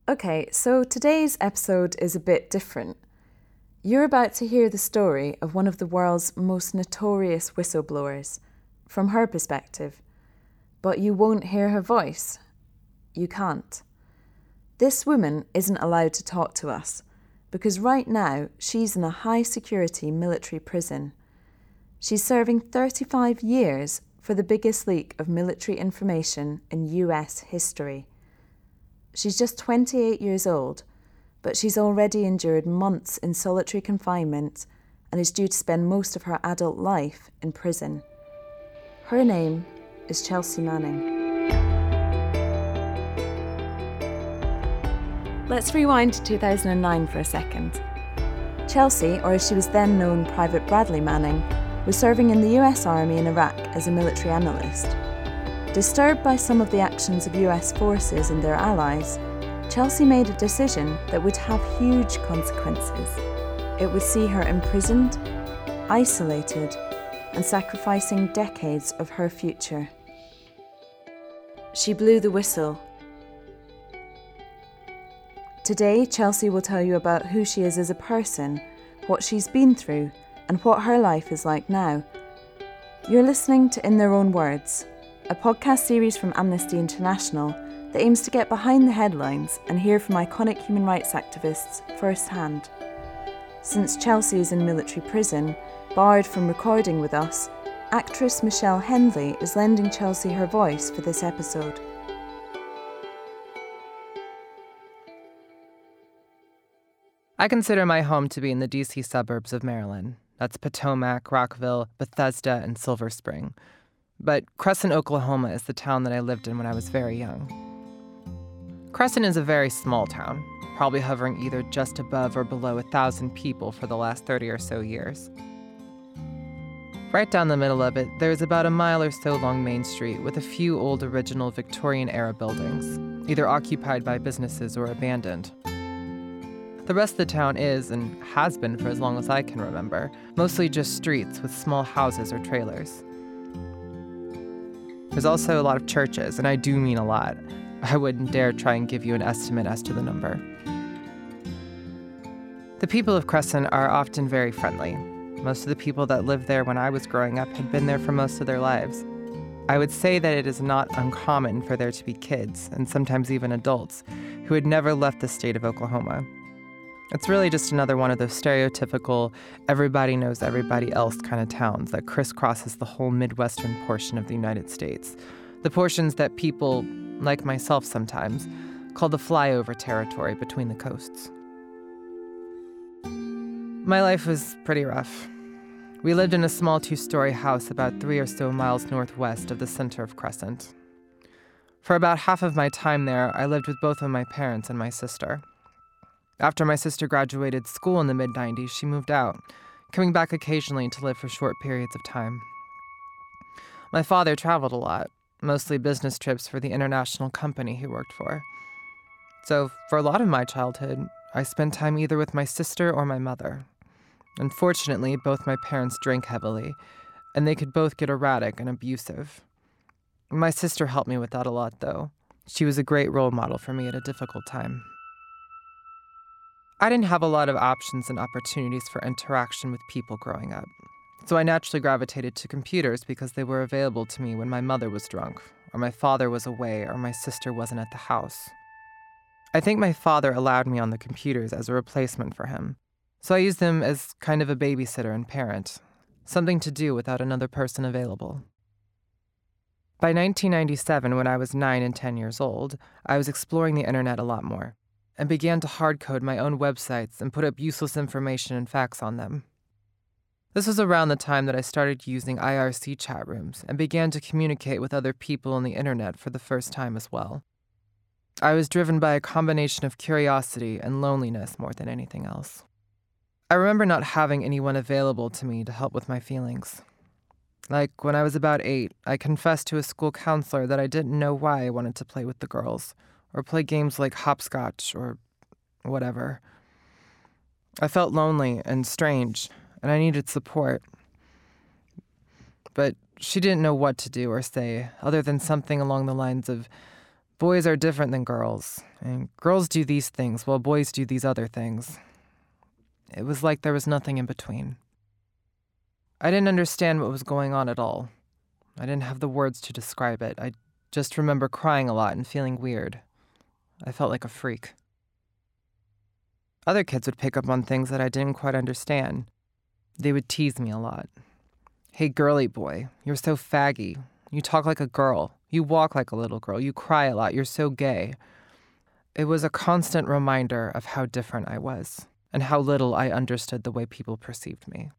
Okay, so today's episode is a bit different. You're about to hear the story of one of the world's most notorious whistleblowers, from her perspective. But you won't hear her voice. You can't. This woman isn't allowed to talk to us, because right now she's in a high-security military prison. She's serving 35 years for the biggest leak of military information in US history. She's just 28 years old, but she's already endured months in solitary confinement and is due to spend most of her adult life in prison. Her name is Chelsea Manning. Let's rewind to 2009 for a second. Chelsea, or as she was then known, Private Bradley Manning, was serving in the US Army in Iraq as a military analyst. Disturbed by some of the actions of US forces and their allies, Chelsea made a decision that would have huge consequences. It would see her imprisoned, isolated, and sacrificing decades of her future. She blew the whistle. Today, Chelsea will tell you about who she is as a person, what she's been through, and what her life is like now. You're listening to In Their Own Words, a podcast series from Amnesty International that aims to get behind the headlines and hear from iconic human rights activists firsthand. Since Chelsea is in military prison, barred from recording with us, actress Michelle Hendley is lending Chelsea her voice for this episode. I consider my home to be in the D.C. suburbs of Maryland. That's Potomac, Rockville, Bethesda, and Silver Spring. But Crescent, Oklahoma is the town that I lived in when I was very young. Crescent is a very small town, probably hovering either just above or below 1,000 people for the last 30 or so years. Right down the middle of it, there's about a mile or so long Main Street with a few old original Victorian-era buildings, either occupied by businesses or abandoned. The rest of the town is, and has been for as long as I can remember, mostly just streets with small houses or trailers. There's also a lot of churches, and I do mean a lot. I wouldn't dare try and give you an estimate as to the number. The people of Crescent are often very friendly. Most of the people that lived there when I was growing up had been there for most of their lives. I would say that it is not uncommon for there to be kids, and sometimes even adults, who had never left the state of Oklahoma. It's really just another one of those stereotypical, everybody knows everybody else kind of towns that crisscrosses the whole Midwestern portion of the United States. The portions that people, like myself sometimes, call the flyover territory between the coasts. My life was pretty rough. We lived in a small 2-story house about 3 or so miles northwest of the center of Crescent. For about half of my time there, I lived with both of my parents and my sister. After my sister graduated school in the mid-90s, she moved out, coming back occasionally to live for short periods of time. My father traveled a lot, mostly business trips for the international company he worked for. So for a lot of my childhood, I spent time either with my sister or my mother. Unfortunately, both my parents drank heavily, and they could both get erratic and abusive. My sister helped me with that a lot, though. She was a great role model for me at a difficult time. I didn't have a lot of options and opportunities for interaction with people growing up, so I naturally gravitated to computers because they were available to me when my mother was drunk, or my father was away, or my sister wasn't at the house. I think my father allowed me on the computers as a replacement for him, so I used them as kind of a babysitter and parent, something to do without another person available. By 1997, when I was 9 and 10 years old, I was exploring the internet a lot more, and began to hard-code my own websites and put up useless information and facts on them. This was around the time that I started using IRC chat rooms and began to communicate with other people on the internet for the first time as well. I was driven by a combination of curiosity and loneliness more than anything else. I remember not having anyone available to me to help with my feelings. Like, when I was about 8, I confessed to a school counselor that I didn't know why I wanted to play with the girls, or play games like hopscotch, or whatever. I felt lonely and strange, and I needed support. But she didn't know what to do or say, other than something along the lines of, Boys are different than girls, and girls do these things while boys do these other things. It was like there was nothing in between. I didn't understand what was going on at all. I didn't have the words to describe it. I just remember crying a lot and feeling weird. I felt like a freak. Other kids would pick up on things that I didn't quite understand. They would tease me a lot. Hey, girly boy, you're so faggy. You talk like a girl. You walk like a little girl. You cry a lot. You're so gay. It was a constant reminder of how different I was and how little I understood the way people perceived me.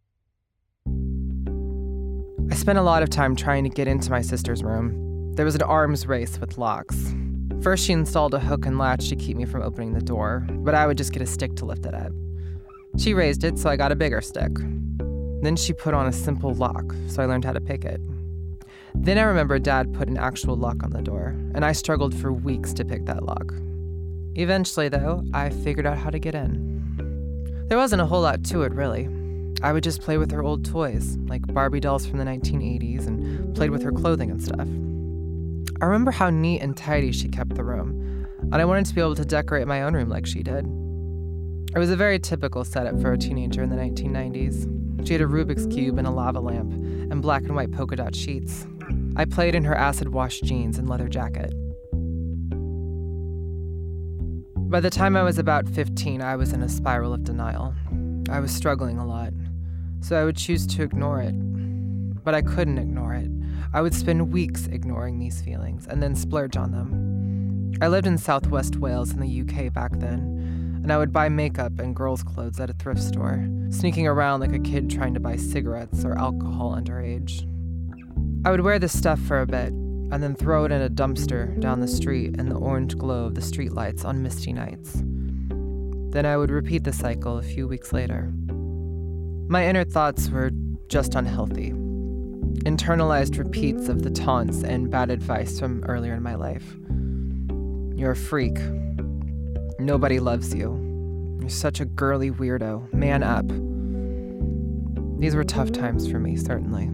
I spent a lot of time trying to get into my sister's room. There was an arms race with locks. First, she installed a hook and latch to keep me from opening the door, but I would just get a stick to lift it up. She raised it, so I got a bigger stick. Then she put on a simple lock, so I learned how to pick it. Then I remember Dad put an actual lock on the door, and I struggled for weeks to pick that lock. Eventually, though, I figured out how to get in. There wasn't a whole lot to it, really. I would just play with her old toys, like Barbie dolls from the 1980s, and played with her clothing and stuff. I remember how neat and tidy she kept the room, and I wanted to be able to decorate my own room like she did. It was a very typical setup for a teenager in the 1990s. She had a Rubik's Cube and a lava lamp, and black and white polka dot sheets. I played in her acid-wash jeans and leather jacket. By the time I was about 15, I was in a spiral of denial. I was struggling a lot, so I would choose to ignore it. But I couldn't ignore it. I would spend weeks ignoring these feelings and then splurge on them. I lived in southwest Wales in the UK back then, and I would buy makeup and girls' clothes at a thrift store, sneaking around like a kid trying to buy cigarettes or alcohol underage. I would wear this stuff for a bit, and then throw it in a dumpster down the street in the orange glow of the streetlights on misty nights. Then I would repeat the cycle a few weeks later. My inner thoughts were just unhealthy. Internalized repeats of the taunts and bad advice from earlier in my life. You're a freak. Nobody loves you. You're such a girly weirdo. Man up. These were tough times for me, certainly.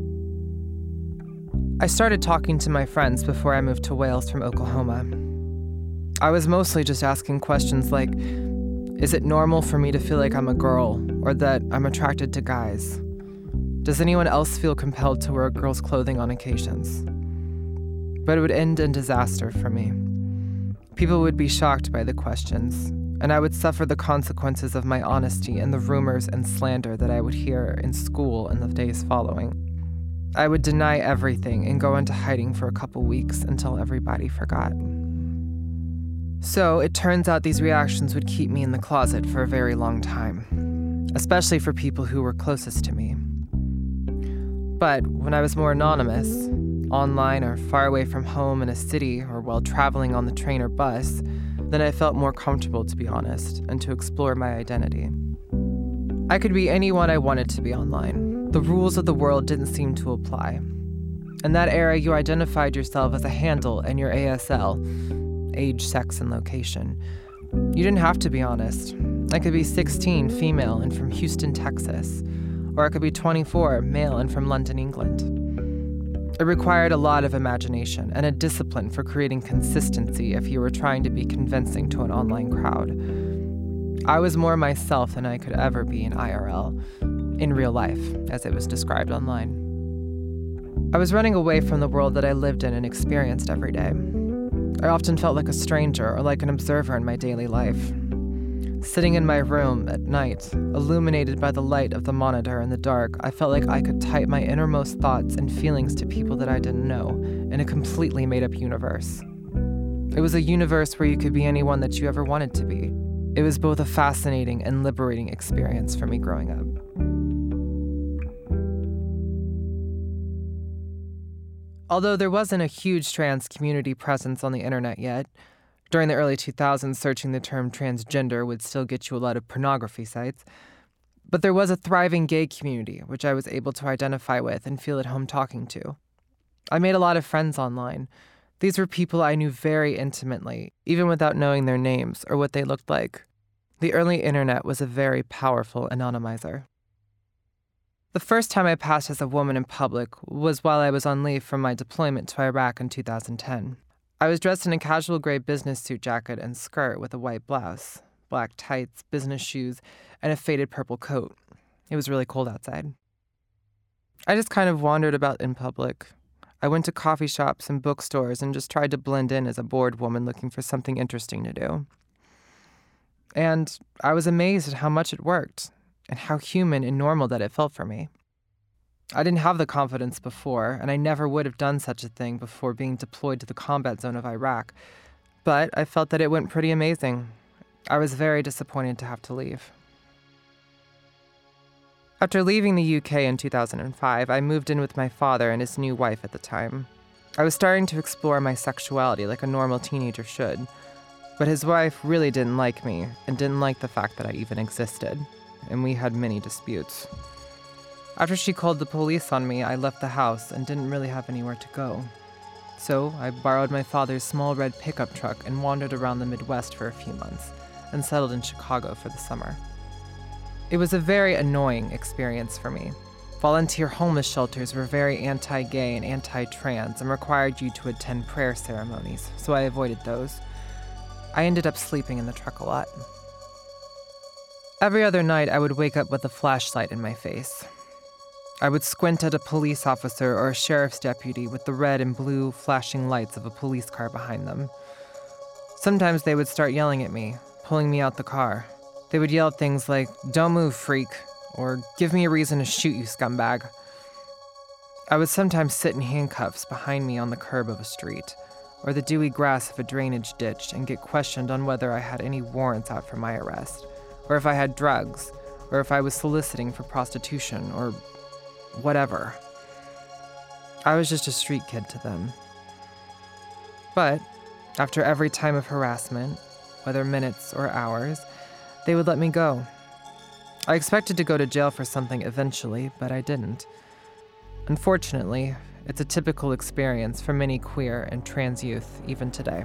I started talking to my friends before I moved to Wales from Oklahoma. I was mostly just asking questions like, is it normal for me to feel like I'm a girl or that I'm attracted to guys? Does anyone else feel compelled to wear girls' clothing on occasions? But it would end in disaster for me. People would be shocked by the questions, and I would suffer the consequences of my honesty and the rumors and slander that I would hear in school in the days following. I would deny everything and go into hiding for a couple weeks until everybody forgot. So it turns out these reactions would keep me in the closet for a very long time, especially for people who were closest to me. But when I was more anonymous, online or far away from home in a city or while traveling on the train or bus, then I felt more comfortable, to be honest, and to explore my identity. I could be anyone I wanted to be online. The rules of the world didn't seem to apply. In that era, you identified yourself as a handle and your ASL, age, sex, and location. You didn't have to be honest. I could be 16, female, and from Houston, Texas. Or I could be 24, male, and from London, England. It required a lot of imagination and a discipline for creating consistency if you were trying to be convincing to an online crowd. I was more myself than I could ever be in IRL, in real life, as it was described online. I was running away from the world that I lived in and experienced every day. I often felt like a stranger or like an observer in my daily life. Sitting in my room at night, illuminated by the light of the monitor in the dark, I felt like I could type my innermost thoughts and feelings to people that I didn't know in a completely made-up universe. It was a universe where you could be anyone that you ever wanted to be. It was both a fascinating and liberating experience for me growing up. Although there wasn't a huge trans community presence on the internet yet, during the early 2000s, searching the term transgender would still get you a lot of pornography sites. But there was a thriving gay community, which I was able to identify with and feel at home talking to. I made a lot of friends online. These were people I knew very intimately, even without knowing their names or what they looked like. The early internet was a very powerful anonymizer. The first time I passed as a woman in public was while I was on leave from my deployment to Iraq in 2010. I was dressed in a casual gray business suit jacket and skirt with a white blouse, black tights, business shoes, and a faded purple coat. It was really cold outside. I just kind of wandered about in public. I went to coffee shops and bookstores and just tried to blend in as a bored woman looking for something interesting to do. And I was amazed at how much it worked and how human and normal that it felt for me. I didn't have the confidence before, and I never would have done such a thing before being deployed to the combat zone of Iraq, but I felt that it went pretty amazing. I was very disappointed to have to leave. After leaving the UK in 2005, I moved in with my father and his new wife at the time. I was starting to explore my sexuality like a normal teenager should, but his wife really didn't like me and didn't like the fact that I even existed, and we had many disputes. After she called the police on me, I left the house and didn't really have anywhere to go. So I borrowed my father's small red pickup truck and wandered around the Midwest for a few months and settled in Chicago for the summer. It was a very annoying experience for me. Volunteer homeless shelters were very anti-gay and anti-trans and required you to attend prayer ceremonies, so I avoided those. I ended up sleeping in the truck a lot. Every other night, I would wake up with a flashlight in my face. I would squint at a police officer or a sheriff's deputy with the red and blue flashing lights of a police car behind them. Sometimes they would start yelling at me, pulling me out the car. They would yell things like, "Don't move, freak," or "Give me a reason to shoot you, scumbag." I would sometimes sit in handcuffs behind me on the curb of a street, or the dewy grass of a drainage ditch and get questioned on whether I had any warrants out for my arrest, or if I had drugs, or if I was soliciting for prostitution, or whatever. I was just a street kid to them. But after every time of harassment, whether minutes or hours, they would let me go. I expected to go to jail for something eventually, but I didn't. Unfortunately, it's a typical experience for many queer and trans youth even today.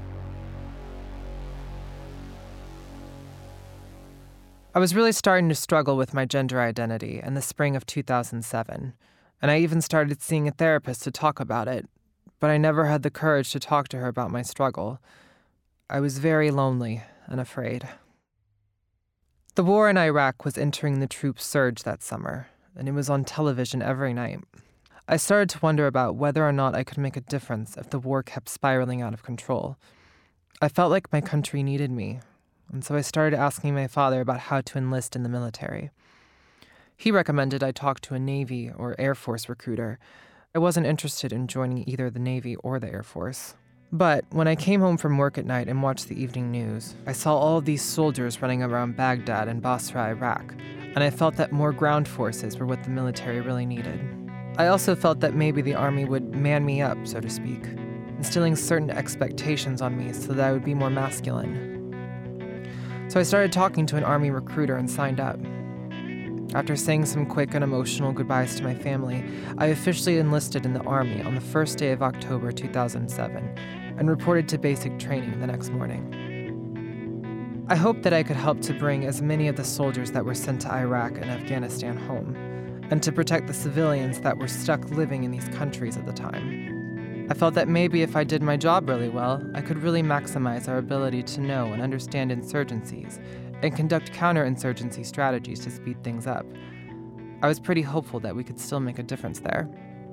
I was really starting to struggle with my gender identity in the spring of 2007, and I even started seeing a therapist to talk about it, but I never had the courage to talk to her about my struggle. I was very lonely and afraid. The war in Iraq was entering the troop surge that summer, and it was on television every night. I started to wonder about whether or not I could make a difference if the war kept spiraling out of control. I felt like my country needed me, and so I started asking my father about how to enlist in the military. He recommended I talk to a Navy or Air Force recruiter. I wasn't interested in joining either the Navy or the Air Force. But when I came home from work at night and watched the evening news, I saw all of these soldiers running around Baghdad and Basra, Iraq, and I felt that more ground forces were what the military really needed. I also felt that maybe the Army would man me up, so to speak, instilling certain expectations on me so that I would be more masculine. So I started talking to an Army recruiter and signed up. After saying some quick and emotional goodbyes to my family, I officially enlisted in the Army on the first day of October 2007 and reported to basic training the next morning. I hoped that I could help to bring as many of the soldiers that were sent to Iraq and Afghanistan home, and to protect the civilians that were stuck living in these countries at the time. I felt that maybe if I did my job really well, I could really maximize our ability to know and understand insurgencies and conduct counterinsurgency strategies to speed things up. I was pretty hopeful that we could still make a difference there.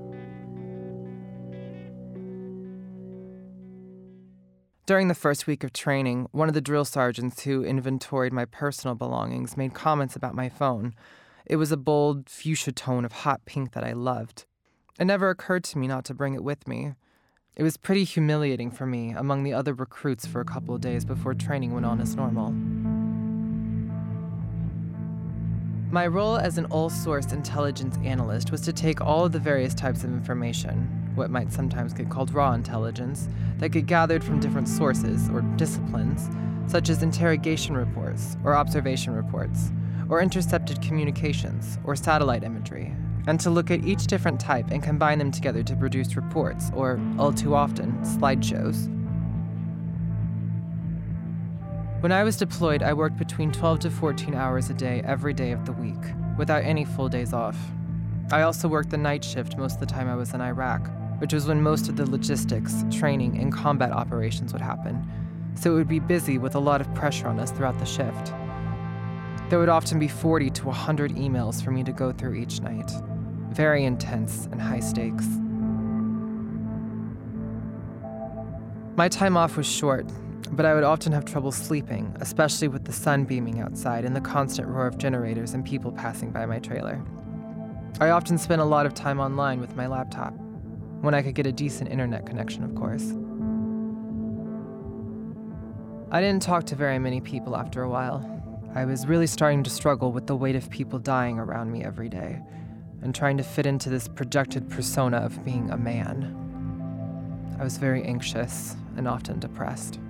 During the first week of training, one of the drill sergeants who inventoried my personal belongings made comments about my phone. It was a bold fuchsia tone of hot pink that I loved. It never occurred to me not to bring it with me. It was pretty humiliating for me among the other recruits for a couple of days before training went on as normal. My role as an all-source intelligence analyst was to take all of the various types of information, what might sometimes get called raw intelligence, that get gathered from different sources or disciplines, such as interrogation reports or observation reports, or intercepted communications or satellite imagery, and to look at each different type and combine them together to produce reports, or, all too often, slideshows. When I was deployed, I worked between 12 to 14 hours a day every day of the week, without any full days off. I also worked the night shift most of the time I was in Iraq. which was when most of the logistics, training, and combat operations would happen, so it would be busy with a lot of pressure on us throughout the shift. There would often be 40 to 100 emails for me to go through each night. Very intense and high stakes. My time off was short, but I would often have trouble sleeping, especially with the sun beaming outside and the constant roar of generators and people passing by my trailer. I often spent a lot of time online with my laptop, when I could get a decent internet connection, of course. I didn't talk to very many people after a while. I was really starting to struggle with the weight of people dying around me every day, and trying to fit into this projected persona of being a man. I was very anxious and often depressed.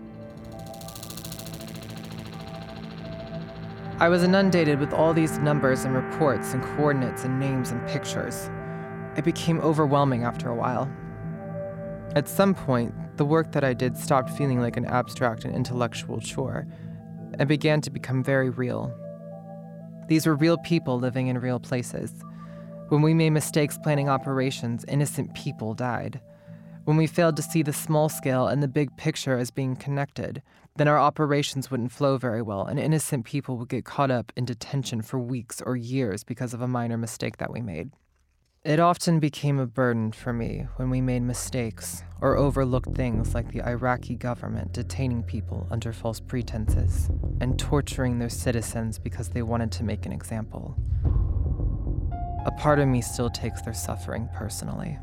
I was inundated with all these numbers and reports and coordinates and names and pictures. It became overwhelming after a while. At some point, the work that I did stopped feeling like an abstract and intellectual chore and began to become very real. These were real people living in real places. When we made mistakes planning operations, innocent people died. When we failed to see the small scale and the big picture as being connected, then our operations wouldn't flow very well, and innocent people would get caught up in detention for weeks or years because of a minor mistake that we made. It often became a burden for me when we made mistakes or overlooked things like the Iraqi government detaining people under false pretenses and torturing their citizens because they wanted to make an example. A part of me still takes their suffering personally.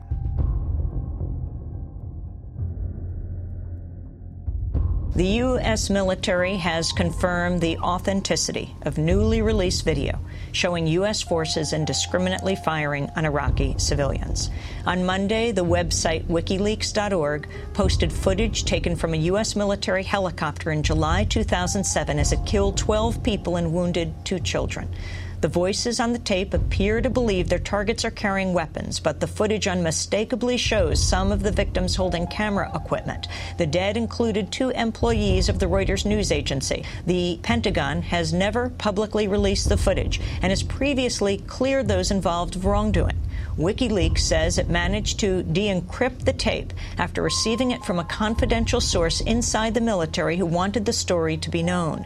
The U.S. military has confirmed the authenticity of newly released video showing U.S. forces indiscriminately firing on Iraqi civilians. On Monday, the website WikiLeaks.org posted footage taken from a U.S. military helicopter in July 2007 as it killed 12 people and wounded 2 children. The voices on the tape appear to believe their targets are carrying weapons, but the footage unmistakably shows some of the victims holding camera equipment. The dead included 2 employees of the Reuters news agency. The Pentagon has never publicly released the footage and has previously cleared those involved of wrongdoing. WikiLeaks says it managed to de-encrypt the tape after receiving it from a confidential source inside the military who wanted the story to be known.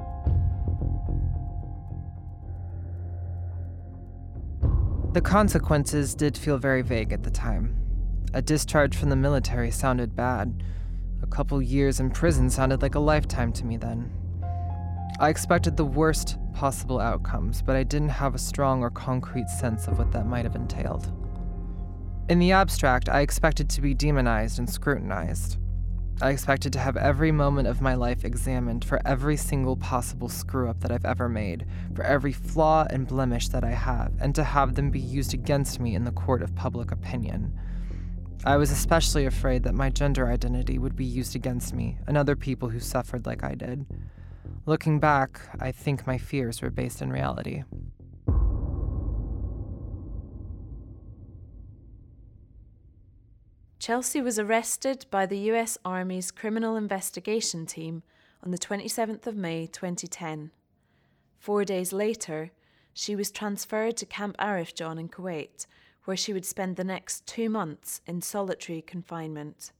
The consequences did feel very vague at the time. A discharge from the military sounded bad. A couple years in prison sounded like a lifetime to me then. I expected the worst possible outcomes, but I didn't have a strong or concrete sense of what that might have entailed. In the abstract, I expected to be demonized and scrutinized. I expected to have every moment of my life examined for every single possible screw-up that I've ever made, for every flaw and blemish that I have, and to have them be used against me in the court of public opinion. I was especially afraid that my gender identity would be used against me and other people who suffered like I did. Looking back, I think my fears were based in reality. Chelsea was arrested by the US Army's Criminal Investigation Team on the 27th of May 2010. 4 days later, she was transferred to Camp Arif John in Kuwait, where she would spend the next 2 months in solitary confinement.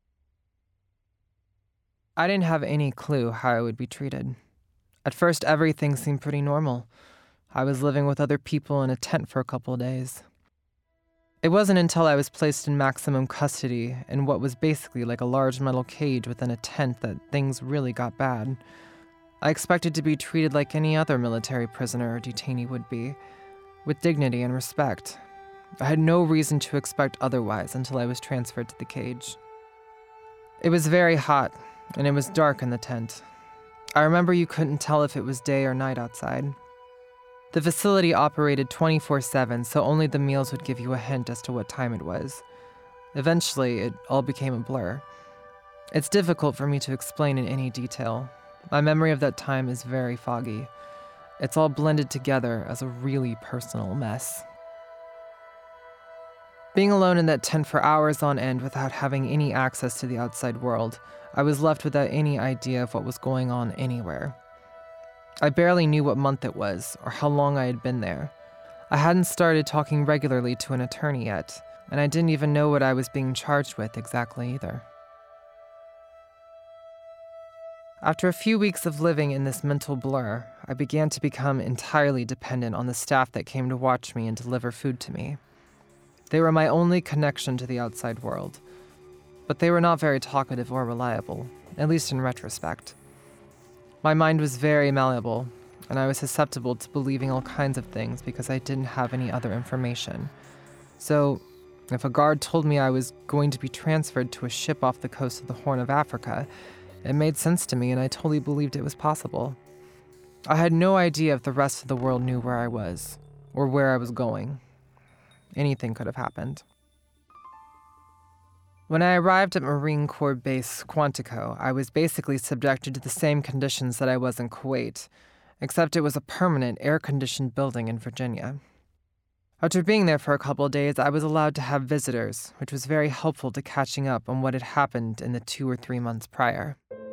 I didn't have any clue how I would be treated. At first, everything seemed pretty normal. I was living with other people in a tent for a couple of days. It wasn't until I was placed in maximum custody in what was basically like a large metal cage within a tent that things really got bad. I expected to be treated like any other military prisoner or detainee would be, with dignity and respect. I had no reason to expect otherwise until I was transferred to the cage. It was very hot, and it was dark in the tent. I remember you couldn't tell if it was day or night outside. The facility operated 24/7, so only the meals would give you a hint as to what time it was. Eventually, it all became a blur. It's difficult for me to explain in any detail. My memory of that time is very foggy. It's all blended together as a really personal mess. Being alone in that tent for hours on end without having any access to the outside world, I was left without any idea of what was going on anywhere. I barely knew what month it was or how long I had been there. I hadn't started talking regularly to an attorney yet, and I didn't even know what I was being charged with exactly either. After a few weeks of living in this mental blur, I began to become entirely dependent on the staff that came to watch me and deliver food to me. They were my only connection to the outside world, but they were not very talkative or reliable, at least in retrospect. My mind was very malleable, and I was susceptible to believing all kinds of things because I didn't have any other information. So, if a guard told me I was going to be transferred to a ship off the coast of the Horn of Africa, it made sense to me and I totally believed it was possible. I had no idea if the rest of the world knew where I was, or where I was going. Anything could have happened. When I arrived at Marine Corps Base Quantico, I was basically subjected to the same conditions that I was in Kuwait, except it was a permanent, air-conditioned building in Virginia. After being there for a couple of days, I was allowed to have visitors, which was very helpful to catching up on what had happened in the 2 or 3 months prior.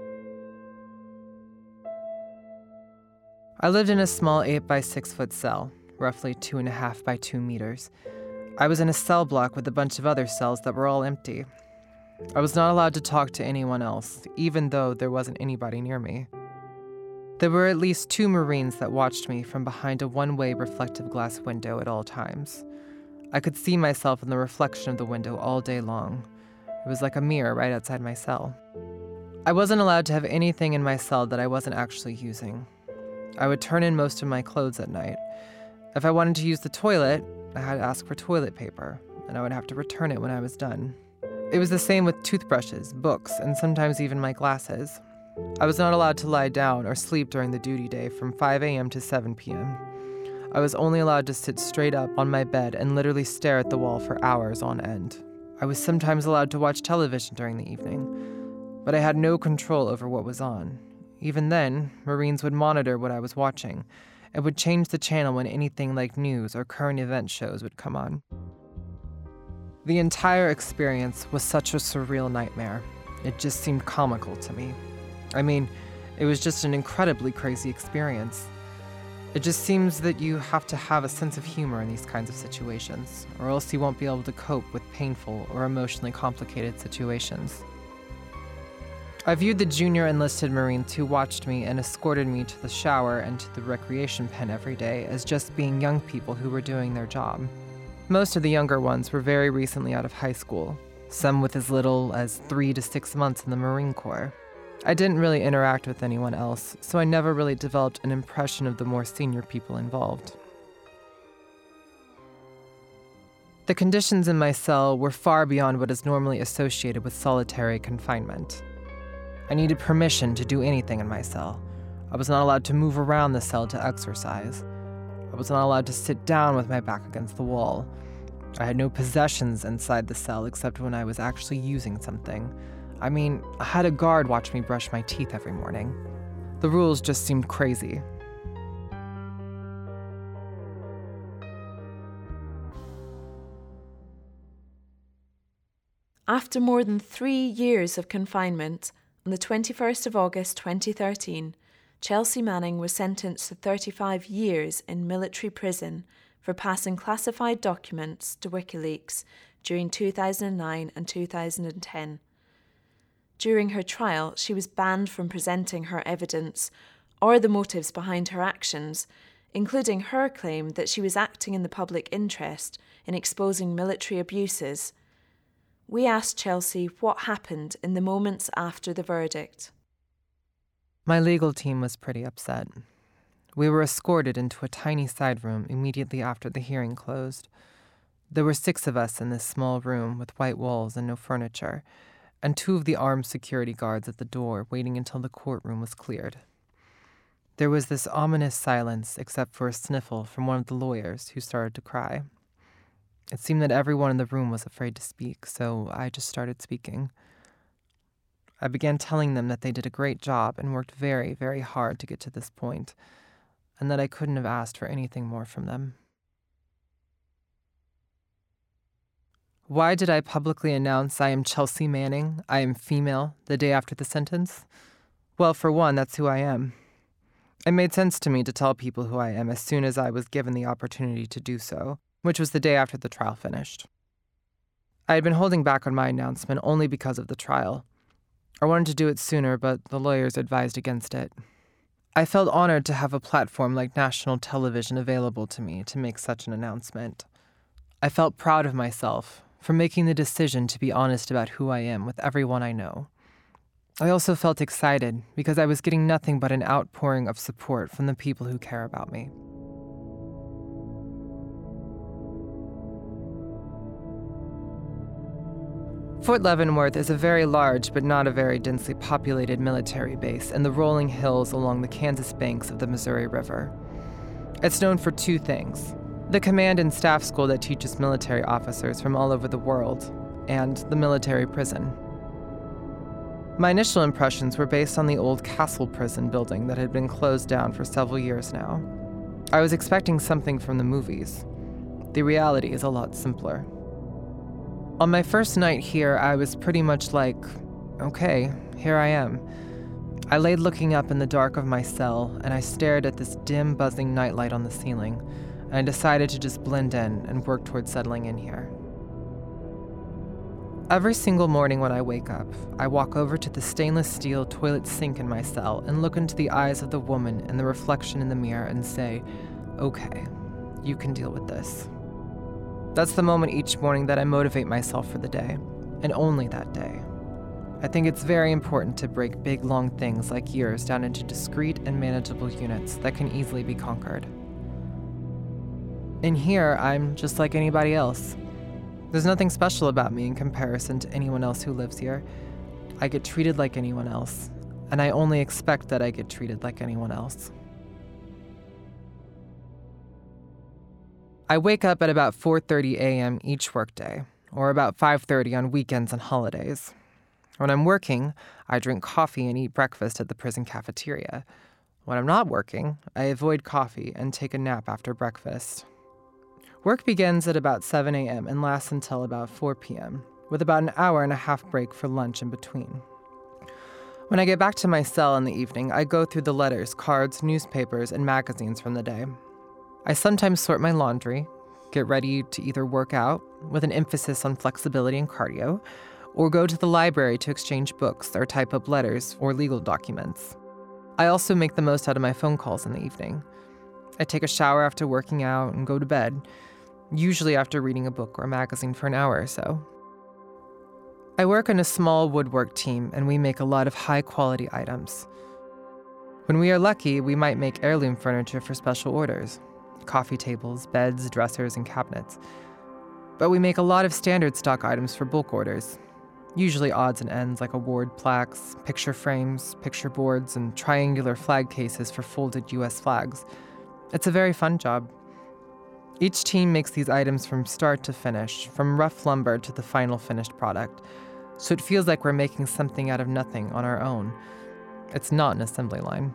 I lived in a small 8 by 6 foot cell, roughly 2.5 by 2 meters. I was in a cell block with a bunch of other cells that were all empty. I was not allowed to talk to anyone else, even though there wasn't anybody near me. There were at least 2 Marines that watched me from behind a one-way reflective glass window at all times. I could see myself in the reflection of the window all day long. It was like a mirror right outside my cell. I wasn't allowed to have anything in my cell that I wasn't actually using. I would turn in most of my clothes at night. If I wanted to use the toilet, I had to ask for toilet paper, and I would have to return it when I was done. It was the same with toothbrushes, books, and sometimes even my glasses. I was not allowed to lie down or sleep during the duty day from 5 a.m. to 7 p.m. I was only allowed to sit straight up on my bed and literally stare at the wall for hours on end. I was sometimes allowed to watch television during the evening, but I had no control over what was on. Even then, Marines would monitor what I was watching and would change the channel when anything like news or current event shows would come on. The entire experience was such a surreal nightmare. It just seemed comical to me. I mean, it was just an incredibly crazy experience. It just seems that you have to have a sense of humor in these kinds of situations, or else you won't be able to cope with painful or emotionally complicated situations. I viewed the junior enlisted Marines who watched me and escorted me to the shower and to the recreation pen every day as just being young people who were doing their job. Most of the younger ones were very recently out of high school, some with as little as 3 to 6 months in the Marine Corps. I didn't really interact with anyone else, so I never really developed an impression of the more senior people involved. The conditions in my cell were far beyond what is normally associated with solitary confinement. I needed permission to do anything in my cell. I was not allowed to move around the cell to exercise. I was not allowed to sit down with my back against the wall. I had no possessions inside the cell except when I was actually using something. I mean, I had a guard watch me brush my teeth every morning. The rules just seemed crazy. After more than 3 years of confinement, on the 21st of August 2013, Chelsea Manning was sentenced to 35 years in military prison for passing classified documents to WikiLeaks during 2009 and 2010. During her trial, she was banned from presenting her evidence or the motives behind her actions, including her claim that she was acting in the public interest in exposing military abuses. We asked Chelsea what happened in the moments after the verdict. My legal team was pretty upset. We were escorted into a tiny side room immediately after the hearing closed. There were 6 of us in this small room with white walls and no furniture, and 2 of the armed security guards at the door waiting until the courtroom was cleared. There was this ominous silence except for a sniffle from one of the lawyers who started to cry. It seemed that everyone in the room was afraid to speak, so I just started speaking. I began telling them that they did a great job and worked very, very hard to get to this point, and that I couldn't have asked for anything more from them. Why did I publicly announce I am Chelsea Manning, I am female, the day after the sentence? Well, for one, that's who I am. It made sense to me to tell people who I am as soon as I was given the opportunity to do so, which was the day after the trial finished. I had been holding back on my announcement only because of the trial. I wanted to do it sooner, but the lawyers advised against it. I felt honored to have a platform like national television available to me to make such an announcement. I felt proud of myself for making the decision to be honest about who I am with everyone I know. I also felt excited because I was getting nothing but an outpouring of support from the people who care about me. Fort Leavenworth is a very large but not a very densely populated military base in the rolling hills along the Kansas banks of the Missouri River. It's known for two things: the command and staff school that teaches military officers from all over the world, and the military prison. My initial impressions were based on the old Castle Prison building that had been closed down for several years now. I was expecting something from the movies. The reality is a lot simpler. On my first night here, I was pretty much like, okay, here I am. I laid looking up in the dark of my cell, and I stared at this dim, buzzing nightlight on the ceiling, and I decided to just blend in and work toward settling in here. Every single morning when I wake up, I walk over to the stainless steel toilet sink in my cell and look into the eyes of the woman in the reflection in the mirror and say, okay, you can deal with this. That's the moment each morning that I motivate myself for the day, and only that day. I think it's very important to break big, long things like years down into discrete and manageable units that can easily be conquered. In here, I'm just like anybody else. There's nothing special about me in comparison to anyone else who lives here. I get treated like anyone else, and I only expect that I get treated like anyone else. I wake up at about 4:30 a.m. each workday, or about 5:30 on weekends and holidays. When I'm working, I drink coffee and eat breakfast at the prison cafeteria. When I'm not working, I avoid coffee and take a nap after breakfast. Work begins at about 7 a.m. and lasts until about 4 p.m., with about an hour and a half break for lunch in between. When I get back to my cell in the evening, I go through the letters, cards, newspapers, and magazines from the day. I sometimes sort my laundry, get ready to either work out, with an emphasis on flexibility and cardio, or go to the library to exchange books or type up letters or legal documents. I also make the most out of my phone calls in the evening. I take a shower after working out and go to bed, usually after reading a book or a magazine for an hour or so. I work in a small woodwork team, and we make a lot of high-quality items. When we are lucky, we might make heirloom furniture for special orders. Coffee tables, beds, dressers, and cabinets. But we make a lot of standard stock items for bulk orders, usually odds and ends like award plaques, picture frames, picture boards, and triangular flag cases for folded U.S. flags. It's a very fun job. Each team makes these items from start to finish, from rough lumber to the final finished product, so it feels like we're making something out of nothing on our own. It's not an assembly line.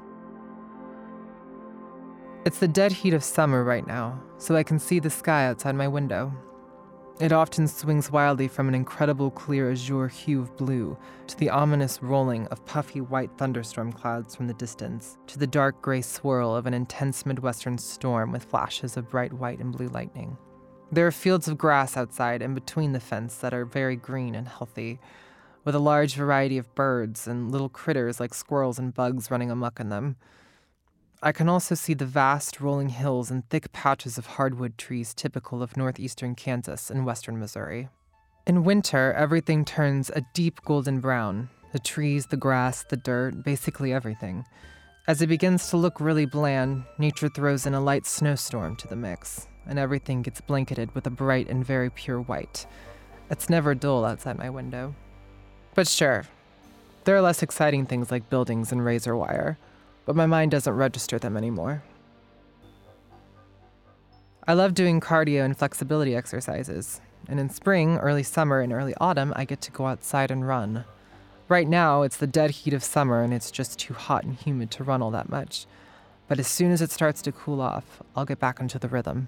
It's the dead heat of summer right now, so I can see the sky outside my window. It often swings wildly from an incredible clear azure hue of blue to the ominous rolling of puffy white thunderstorm clouds from the distance, to the dark gray swirl of an intense Midwestern storm with flashes of bright white and blue lightning. There are fields of grass outside and between the fence that are very green and healthy, with a large variety of birds and little critters like squirrels and bugs running amok in them. I can also see the vast rolling hills and thick patches of hardwood trees typical of northeastern Kansas and western Missouri. In winter, everything turns a deep golden brown. The trees, the grass, the dirt, basically everything. As it begins to look really bland, nature throws in a light snowstorm to the mix, and everything gets blanketed with a bright and very pure white. It's never dull outside my window. But sure, there are less exciting things like buildings and razor wire, but my mind doesn't register them anymore. I love doing cardio and flexibility exercises, and in spring, early summer, and early autumn, I get to go outside and run. Right now, it's the dead heat of summer, and it's just too hot and humid to run all that much. But as soon as it starts to cool off, I'll get back into the rhythm.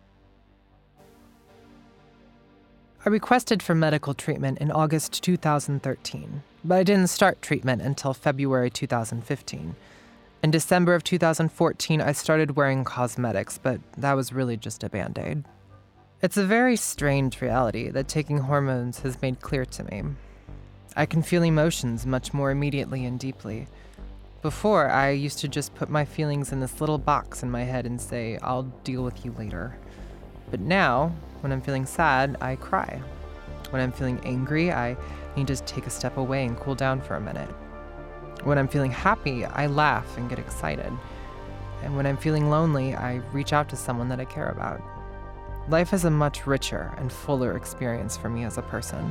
I requested for medical treatment in August 2013, but I didn't start treatment until February 2015. In December of 2014, I started wearing cosmetics, but that was really just a Band-Aid. It's a very strange reality that taking hormones has made clear to me. I can feel emotions much more immediately and deeply. Before, I used to just put my feelings in this little box in my head and say, I'll deal with you later. But now, when I'm feeling sad, I cry. When I'm feeling angry, I need to take a step away and cool down for a minute. When I'm feeling happy, I laugh and get excited. And when I'm feeling lonely, I reach out to someone that I care about. Life is a much richer and fuller experience for me as a person.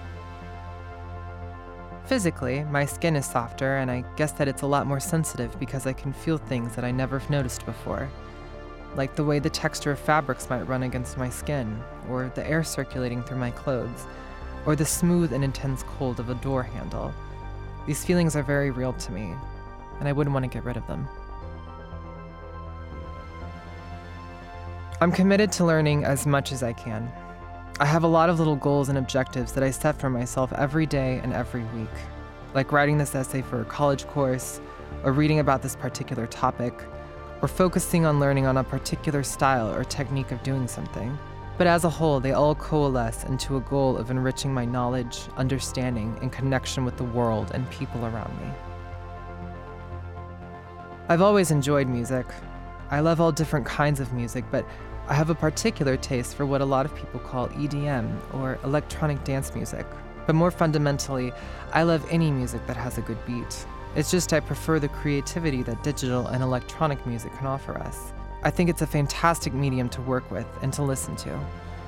Physically, my skin is softer, and I guess that it's a lot more sensitive because I can feel things that I never noticed before. Like the way the texture of fabrics might run against my skin, or the air circulating through my clothes, or the smooth and intense cold of a door handle. These feelings are very real to me, and I wouldn't want to get rid of them. I'm committed to learning as much as I can. I have a lot of little goals and objectives that I set for myself every day and every week, like writing this essay for a college course, or reading about this particular topic, or focusing on learning on a particular style or technique of doing something. But as a whole, they all coalesce into a goal of enriching my knowledge, understanding, and connection with the world and people around me. I've always enjoyed music. I love all different kinds of music, but I have a particular taste for what a lot of people call EDM, or electronic dance music. But more fundamentally, I love any music that has a good beat. It's just I prefer the creativity that digital and electronic music can offer us. I think it's a fantastic medium to work with and to listen to.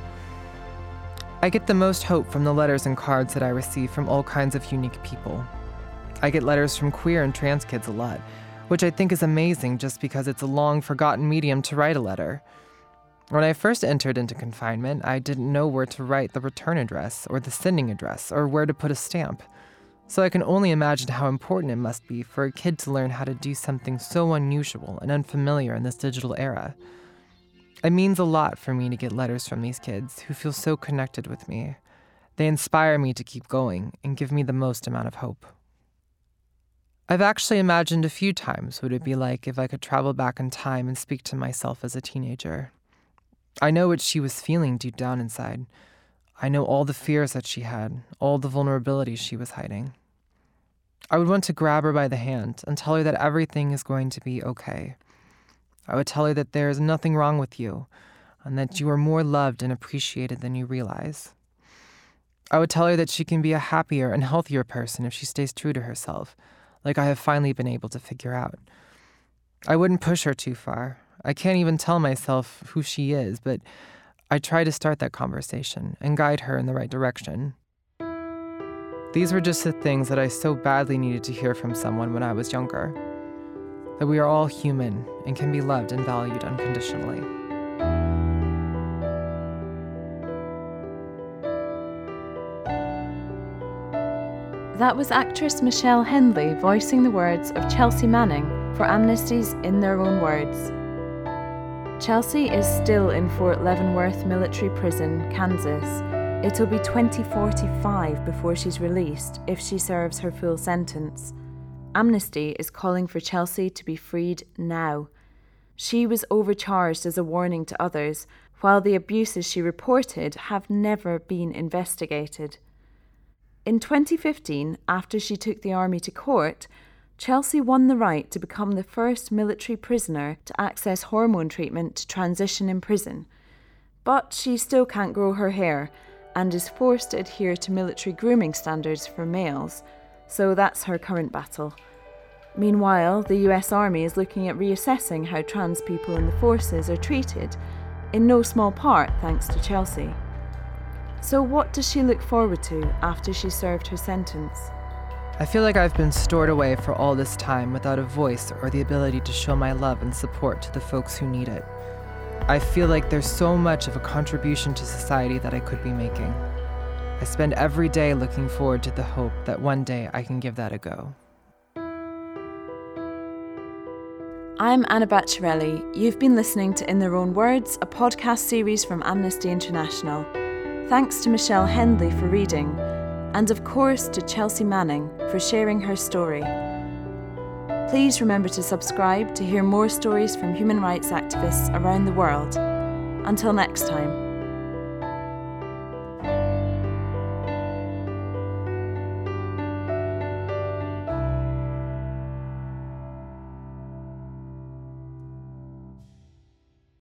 I get the most hope from the letters and cards that I receive from all kinds of unique people. I get letters from queer and trans kids a lot, which I think is amazing just because it's a long-forgotten medium to write a letter. When I first entered into confinement, I didn't know where to write the return address or the sending address or where to put a stamp. So I can only imagine how important it must be for a kid to learn how to do something so unusual and unfamiliar in this digital era. It means a lot for me to get letters from these kids who feel so connected with me. They inspire me to keep going and give me the most amount of hope. I've actually imagined a few times what it'd be like if I could travel back in time and speak to myself as a teenager. I know what she was feeling deep down inside. I know all the fears that she had, all the vulnerabilities she was hiding. I would want to grab her by the hand and tell her that everything is going to be okay. I would tell her that there is nothing wrong with you and that you are more loved and appreciated than you realize. I would tell her that she can be a happier and healthier person if she stays true to herself, like I have finally been able to figure out. I wouldn't push her too far. I can't even tell myself who she is, but I try to start that conversation and guide her in the right direction. These were just the things that I so badly needed to hear from someone when I was younger. That we are all human and can be loved and valued unconditionally. That was actress Michelle Hendley voicing the words of Chelsea Manning for Amnesty's In Their Own Words. Chelsea is still in Fort Leavenworth Military Prison, Kansas. It'll be 2045 before she's released if she serves her full sentence. Amnesty is calling for Chelsea to be freed now. She was overcharged as a warning to others, while the abuses she reported have never been investigated. In 2015, after she took the army to court, Chelsea won the right to become the first military prisoner to access hormone treatment to transition in prison. But she still can't grow her hair and is forced to adhere to military grooming standards for males, so that's her current battle. Meanwhile, the US Army is looking at reassessing how trans people in the forces are treated, in no small part thanks to Chelsea. So what does she look forward to after she served her sentence? I feel like I've been stored away for all this time without a voice or the ability to show my love and support to the folks who need it. I feel like there's so much of a contribution to society that I could be making. I spend every day looking forward to the hope that one day I can give that a go. I'm Anna Bacciarelli. You've been listening to In Their Own Words, a podcast series from Amnesty International. Thanks to Michelle Hendley for reading, and of course to Chelsea Manning for sharing her story. Please remember to subscribe to hear more stories from human rights activists around the world. Until next time.